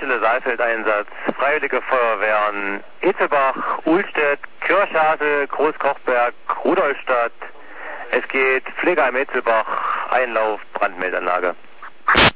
Baustelle Saalfeld-Einsatz, Freiwillige Feuerwehren, Etzelbach, Uhlstedt, Kirchhase, Großkochberg, Rudolstadt. Es geht Pflegeheim Etzelbach, Einlauf, Brandmeldanlage.